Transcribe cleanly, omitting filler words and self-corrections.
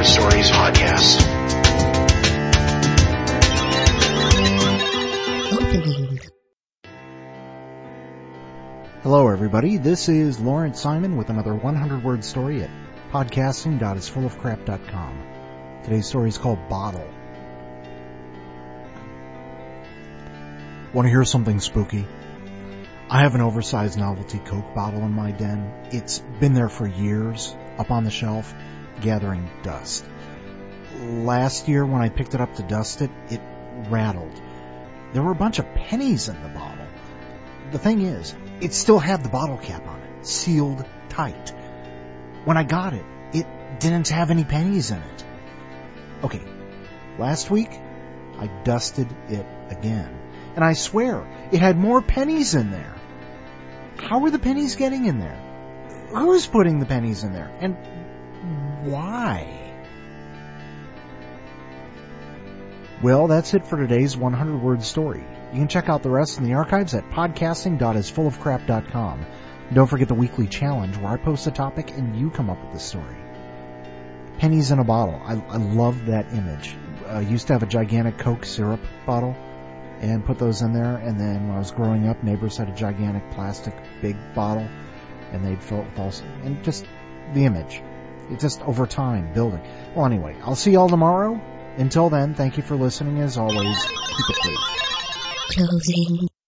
Stories podcast. Hello everybody, this is Lawrence Simon with another 100-word story at podcasting.isfullofcrap.com. Today's story is called Bottle. Want to hear something spooky? I have an oversized novelty Coke bottle in my den. It's been there for years, up on the shelf, gathering dust. Last year when I picked it up to dust it, it rattled. There were a bunch of pennies in the bottle. The thing is, it still had the bottle cap on it, sealed tight. When I got it, it didn't have any pennies in it. Okay, last week, I dusted it again. And I swear, it had more pennies in there. How are the pennies getting in there? Who's putting the pennies in there? And why? Well, that's it for today's 100-word story. You can check out the rest in the archives at podcasting.isfullofcrap.com. And don't forget the weekly challenge where I post a topic and you come up with the story. Pennies in a bottle. I love that image. I used to have a gigantic Coke syrup bottle and put those in there. And then when I was growing up, neighbors had a gigantic plastic big bottle and they'd fill it with all... And just the image. It's just over time building. Well, anyway, I'll see you all tomorrow. Until then, thank you for listening. As always, keep it clean. Closing